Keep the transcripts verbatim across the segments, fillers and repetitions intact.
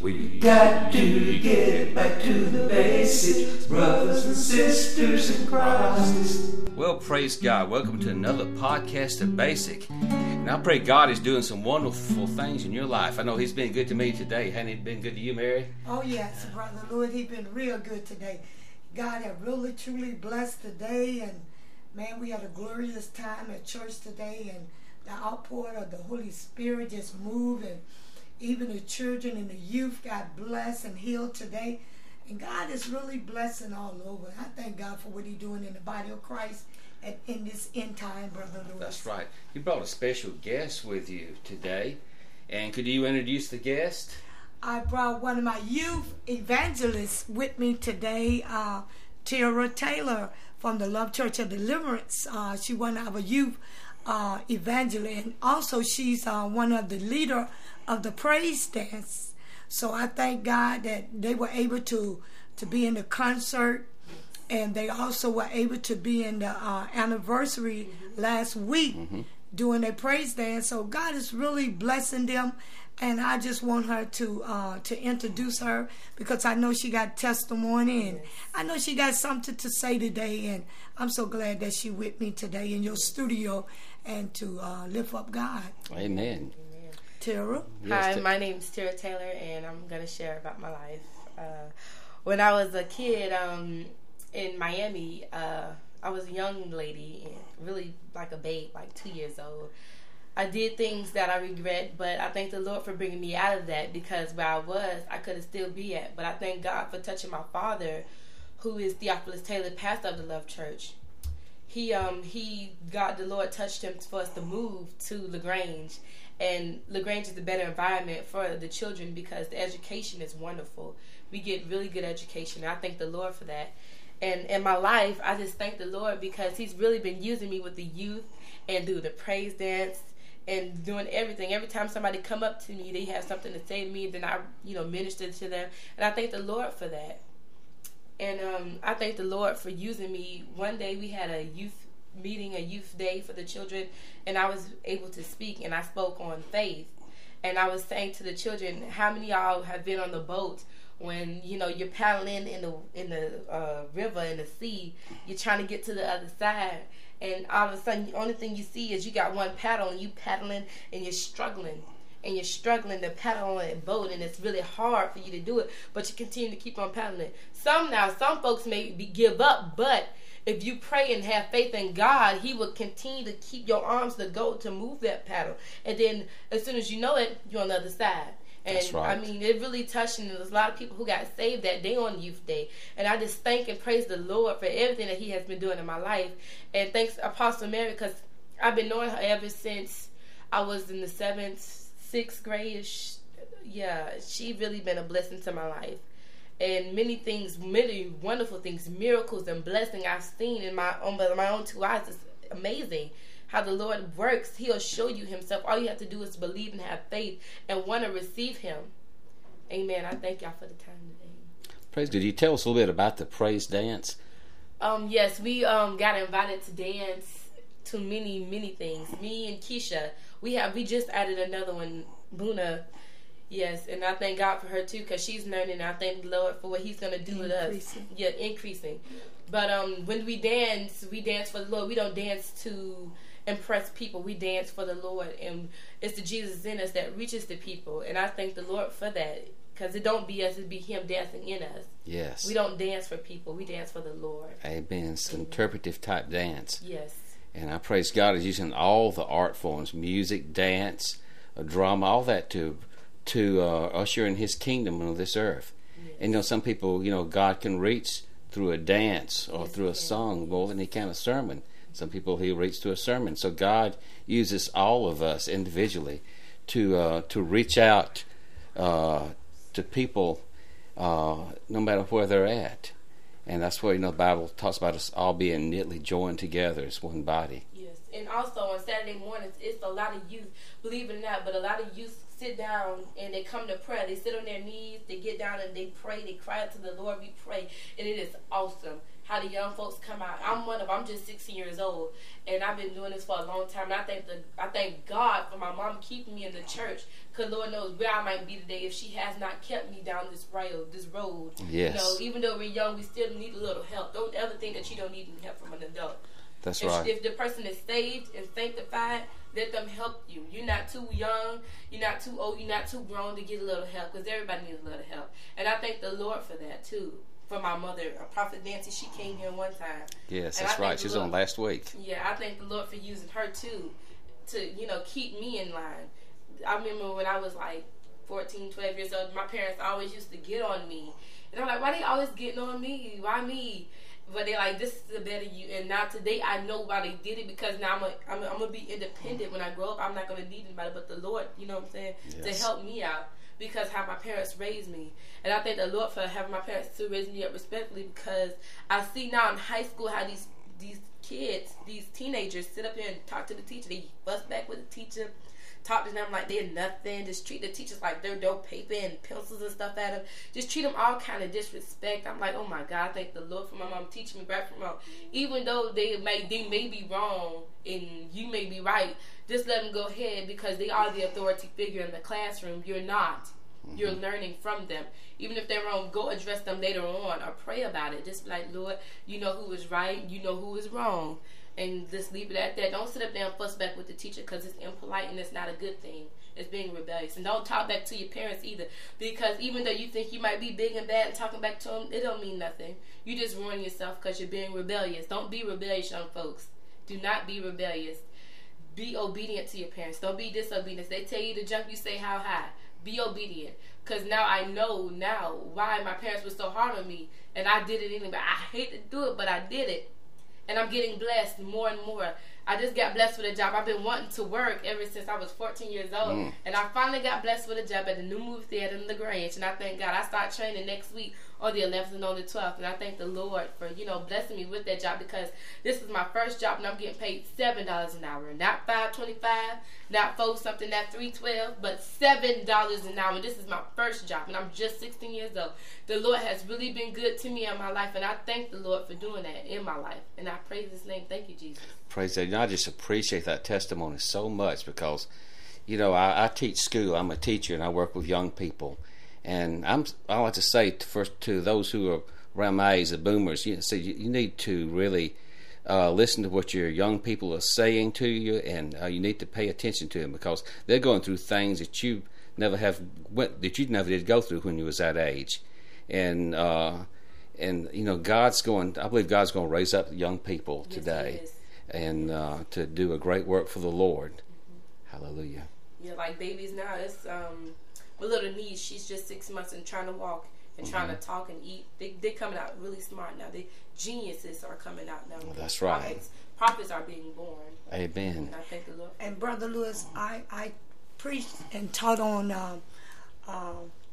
We got to get back to the basics, brothers and sisters in Christ. Well, praise God. Welcome to another podcast of Basic. And I pray God is doing some wonderful things in your life. I know He's been good to me today. Hasn't He been good to you, Mary? Oh, yes, Brother Lord. He's been real good today. God has really, truly blessed today. And, man, we had a glorious time at church today. And the outpour of the Holy Spirit just moved. And even the children and the youth got blessed and healed today. And God is really blessing all over. I thank God for what He's doing in the body of Christ and in this end time, Brother Lewis. That's right. You brought a special guest with you today. And could you introduce the guest? I brought one of my youth evangelists with me today, uh, Tara Taylor from the Love Church of Deliverance. Uh, she's one of our youth uh, evangelists. And also she's uh, one of the leader of the praise dance. So I thank God that they were able to, to be in the concert, and they also were able to be in the uh, anniversary mm-hmm. last week mm-hmm. doing their praise dance. So God is really blessing them, and I just want her to uh, to introduce her because I know she got testimony, and yes. I know she got something to say today, and I'm so glad that she with me today in your studio and to uh, lift up God. Amen. Tara? Hi, my name is Tara Taylor, and I'm going to share about my life. Uh, when I was a kid um, in Miami, uh, I was a young lady, and really like a babe, like two years old. I did things that I regret, but I thank the Lord for bringing me out of that, because where I was, I could have still be at. But I thank God for touching my father, who is Theophilus Taylor, pastor of the Love Church. He, um, he, God, the Lord touched him for us to move to LaGrange. And LaGrange is a better environment for the children because the education is wonderful. We get really good education, and I thank the Lord for that. And in my life, I just thank the Lord because He's really been using me with the youth and do the praise dance and doing everything. Every time somebody come up to me, they have something to say to me, then I, you know, minister to them. And I thank the Lord for that. And um, I thank the Lord for using me. One day we had a youth meeting, a youth day for the children, and I was able to speak, and I spoke on faith. And I was saying to the children, how many of y'all have been on the boat when, you know, you're paddling in the in the uh, river, in the sea, you're trying to get to the other side, and all of a sudden the only thing you see is you got one paddle, and you paddling, and you're struggling and you're struggling to paddle on that boat, and it's really hard for you to do it, but you continue to keep on paddling. Some now some folks may be, give up, but if you pray and have faith in God, He will continue to keep your arms to go to move that paddle. And then as soon as you know it, you're on the other side. And That's right. I mean, it really touched me. There's a lot of people who got saved that day on Youth Day. And I just thank and praise the Lord for everything that He has been doing in my life. And thanks Apostle Mary, because I've been knowing her ever since I was in the seventh, sixth grade. Yeah, she really been a blessing to my life. And many things, many wonderful things, miracles and blessings I've seen in my own, my own two eyes. It's amazing how the Lord works. He'll show you Himself. All you have to do is believe and have faith and want to receive Him. Amen. I thank y'all for the time today. Praise. Could you tell us a little bit about the praise dance? Um, yes, we um got invited to dance to many, many things. Me and Keisha, we have we just added another one, Buna. Yes, and I thank God for her too, because she's learning. I thank the Lord for what He's going to do with us. Yeah, increasing. But um, when we dance, we dance for the Lord. We don't dance to impress people. We dance for the Lord, and it's the Jesus in us that reaches the people. And I thank the Lord for that, because it don't be us, it be Him dancing in us. Yes. We don't dance for people. We dance for the Lord. Amen. It's an interpretive type dance. Yes. And I praise God is using all the art forms, music, dance, drama, all that to to uh, usher in His kingdom on this earth. Yes. And you know, some people, you know, God can reach through a dance or yes, through a song more than He can a sermon. Some people He'll reach through a sermon. So God uses all of us individually to uh, to reach out uh, to people uh, no matter where they're at. And that's where, you know, the Bible talks about us all being knitly joined together as one body. Yes. And also on Saturday mornings, it's a lot of youth, believe it or not, but a lot of youth sit down and they come to prayer. They sit on their knees, they get down and they pray, they cry out to the Lord, we pray, and it is awesome how the young folks come out. I'm one of them. I'm just sixteen years old, and I've been doing this for a long time. And I thank the I thank God for my mom keeping me in the church, because Lord knows where I might be today if she has not kept me down this road. This road. Yes. You know, even though we're young, we still need a little help. Don't ever think that you don't need any help from an adult. That's if, right. If the person is saved and sanctified, let them help you. You're not too young, you're not too old, you're not too grown to get a little help, because everybody needs a little help. And I thank the Lord for that too. For my mother, Prophet Nancy, she came here one time. Yes, and that's right. She was on last week. Yeah, I thank the Lord for using her too to, you know, keep me in line. I remember when I was like fourteen, twelve years old, my parents always used to get on me. And I'm like, why they always getting on me? Why me? But they're like, this is the better you. And now today I know why they did it, because now I'm a, I'm, a, I'm going to be independent when I grow up. I'm not going to need anybody but the Lord, you know what I'm saying, yes. to help me out, because how my parents raised me. And I thank the Lord for having my parents to raise me up respectfully, because I see now in high school how these these kids, these teenagers sit up here and talk to the teacher. They fuss back with the teacher, talk to them like they're nothing, just treat the teachers like they're dope paper and pencils and stuff at them, just treat them all kind of disrespect. I'm like, oh my God, I thank the Lord for my mom teaching me right from wrong. Even though they may, they may be wrong and you may be right, just let them go ahead, because they are the authority figure in the classroom. You're not. Mm-hmm. You're learning from them. Even if they're wrong, go address them later on or pray about it. Just be like, Lord, you know who is right, you know who is wrong. And just leave it at that. Don't sit up there and fuss back with the teacher, because it's impolite and it's not a good thing. It's being rebellious. And don't talk back to your parents either, because even though you think you might be big and bad and talking back to them, it don't mean nothing. You just ruin yourself because you're being rebellious. Don't be rebellious, young folks. Do not be rebellious. Be obedient to your parents. Don't be disobedient. They tell you to jump, you say how high. Be obedient. Because now I know now why my parents were so hard on me, and I did it anyway. I hate to do it, but I did it. And I'm getting blessed more and more. I just got blessed with a job. I've been wanting to work ever since I was fourteen years old. Mm. And I finally got blessed with a job at the new movie theater in LaGrange. And I thank God. I start training next week on the eleventh and on the twelfth. And I thank the Lord for, you know, blessing me with that job, because this is my first job and I'm getting paid seven dollars an hour. Not five twenty-five, not four something, not three twelve, but seven dollars an hour. And this is my first job and I'm just sixteen years old. The Lord has really been good to me in my life, and I thank the Lord for doing that in my life. And I praise His name. Thank you, Jesus. Praise God. I just appreciate that testimony so much, because, you know, I, I teach school. I'm a teacher and I work with young people. And I'm, I like to say to, first to those who are around my age, the boomers, you know, so you, you need to really uh, listen to what your young people are saying to you, and uh, you need to pay attention to them, because they're going through things that you never have went, that you never did go through when you was that age. And uh, and you know, God's going. I believe God's going to raise up young people Yes, today, He is. and uh, to do a great work for the Lord. Mm-hmm. Hallelujah. Yeah, like babies now, it's um, my little niece. She's just six months and trying to walk and trying Mm-hmm. to talk and eat. They they're coming out really smart now. They geniuses are coming out now. That's right. Prophets, prophets are being born. Amen. And I thank the Lord. And Brother Lewis, I, I preached and taught on uh, uh,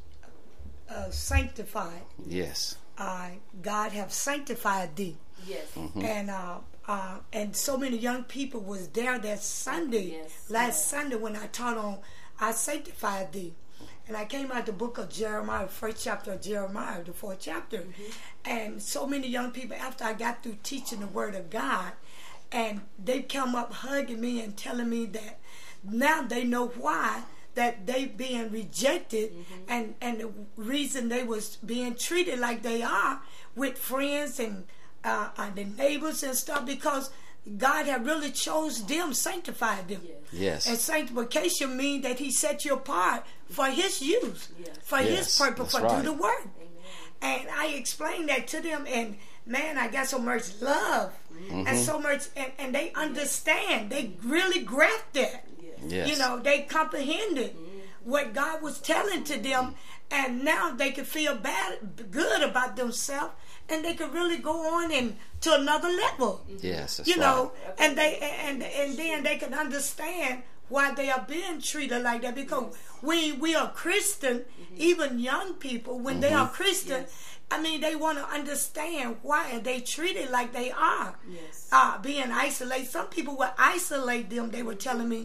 uh, sanctified. Yes. Uh, God have sanctified thee. Yes. Mm-hmm. And uh, uh, and so many young people was there that Sunday, Yes. last Yes. Sunday when I taught on I sanctified thee. And I came out the book of Jeremiah, first chapter of Jeremiah, the fourth chapter. Mm-hmm. And so many young people, after I got through teaching the word of God, and they come up hugging me and telling me that now they know why that they being rejected, mm-hmm. and, and the reason they was being treated like they are with friends and uh, uh, the neighbors and stuff, because God had really chose them, sanctified them. Yes. Yes. And sanctification means that He set you apart for His use, Yes. for Yes, His purpose, that's for right. do the work. Amen. And I explained that to them, and man, I got so much love Mm-hmm. and so much, and, and they understand. They really grasped that. Yes. Yes. You know, they comprehended what God was telling to them, and now they can feel bad, good about themselves, and they can really go on and to another level. Yes. That's You right. know, and they and and then they can understand why they are being treated like that, because we we are Christian, even young people, when they are Christian, Yes. I mean, they want to understand why are they treated like they are. Yes. Uh, being isolated. Some people would isolate them. They were telling me,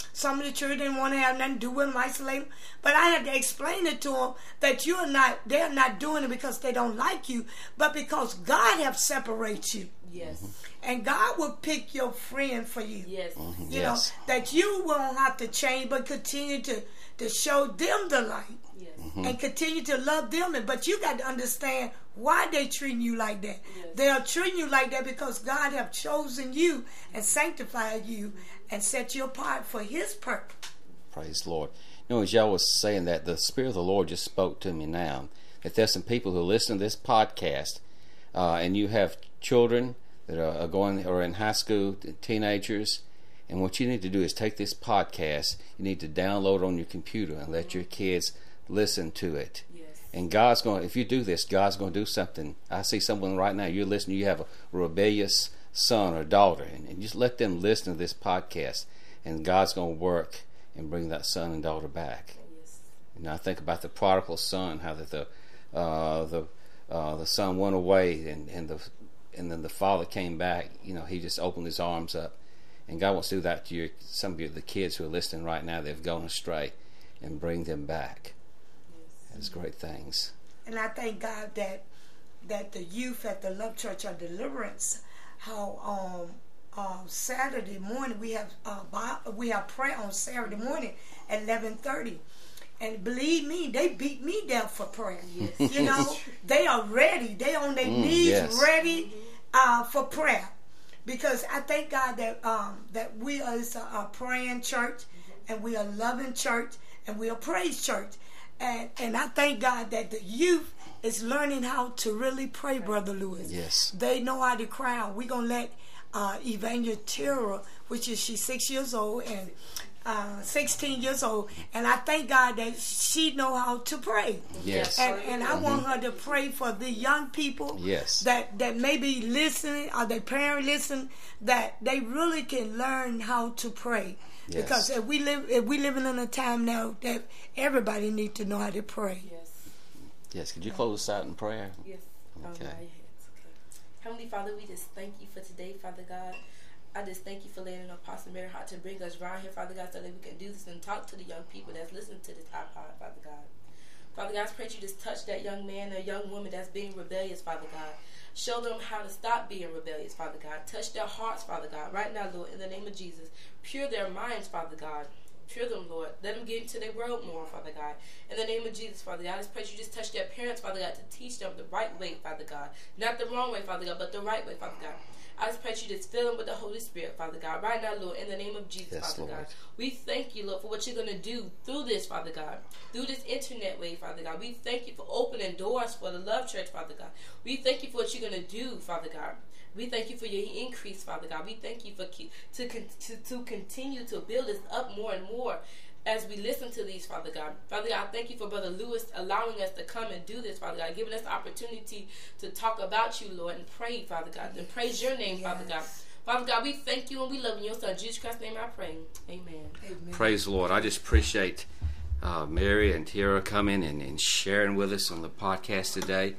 some of the children didn't want to have nothing to do with them, isolate them. But I had to explain it to them that you are not, they're not doing it because they don't like you, but because God have separated you. Yes. And God will pick your friend for you. Yes. Mm-hmm. You Yes. know, that you won't have to change, but continue to, to show them the light. Yes. Mm-hmm. And continue to love them. But you got to understand why they treating you like that. Yes. They are treating you like that because God have chosen you and sanctified you and set you apart for His purpose. Praise the Lord. You know, as y'all was saying that, the Spirit of the Lord just spoke to me now. That there's some people who listen to this podcast, uh, and you have children that are going or in high school, teenagers, and what you need to do is take this podcast. You need to download it on your computer and let your kids listen to it. Yes. And God's going, if you do this, God's going to do something. I see someone right now, you're listening, you have a rebellious son or daughter, and, and just let them listen to this podcast, and God's going to work and bring that son and daughter back. Yes. You know, I think about the prodigal son, how that the uh, the uh, the son went away, and, and the and then the father came back. You know, he just opened his arms up, and God wants to do that to your some of your, the kids who are listening right now. They've gone astray, and bring them back. Yes. That's great things. And I thank God that that the youth at the Love Church of Deliverance, how um uh, Saturday morning we have uh, Bi- we have prayer on Saturday morning at eleven thirty. And believe me, they beat me down for prayer. Yes. You know, they are ready. They on their Mm, knees, yes. ready uh, for prayer. Because I thank God that um, that we are a, a praying church, and we are a loving church, and we are a praise church. And and I thank God that the youth is learning how to really pray, Brother Lewis. Yes. They know how to cry out. We're going to let uh, Evangelist Tara, which is she's six years old, and Uh, sixteen years old, and I thank God that she know how to pray. Yes. And and I want her to pray for the young people. Yes. That that may be listening, or their parent listen, that they really can learn how to pray. Yes. Because if we live if we living in a time now that everybody needs to know how to pray. Yes. Yes. Could you close us out in prayer? Yes. Okay. Oh, my heads. Okay. Heavenly Father, we just thank you for today, Father God. I just thank you for laying on Apostle Mary heart to bring us around here, Father God, so that we can do this and talk to the young people that's listening to this iPod, Father God. Father God, I pray you just touch that young man or young woman that's being rebellious, Father God. Show them how to stop being rebellious, Father God. Touch their hearts, Father God, right now, Lord, in the name of Jesus. Pure their minds, Father God. Pure them, Lord. Let them get into their world more, Father God. In the name of Jesus, Father God, I just pray you just touch their parents, Father God, to teach them the right way, Father God. Not the wrong way, Father God, but the right way, Father God. I just pray you just fill them with the Holy Spirit, Father God, right now, Lord, in the name of Jesus, Yes, Father Lord. God. We thank you, Lord, for what you're going to do through this, Father God, through this internet way, Father God. We thank you for opening doors for the Love Church, Father God. We thank you for what you're going to do, Father God. We thank you for your increase, Father God. We thank you for ke- to, con- to to continue to build us up more and more as we listen to these, Father God. Father God, I thank you for Brother Lewis allowing us to come and do this, Father God, giving us the opportunity to talk about you, Lord, and pray, Father God, and praise your name, Father God. Father God, we thank you and we love you. In your Son, Jesus Christ's name I pray. Amen. Amen. Praise the Lord. I just appreciate uh, Mary and Tara coming and, and sharing with us on the podcast today.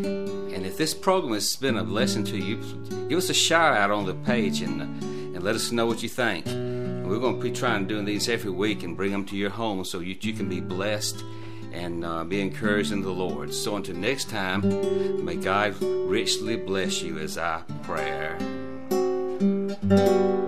And if this program has been a blessing to you, give us a shout out on the page and, uh, and let us know what you think. And we're going to be trying to do these every week and bring them to your home so you, you can be blessed and uh, be encouraged in the Lord. So until next time, may God richly bless you as our prayer.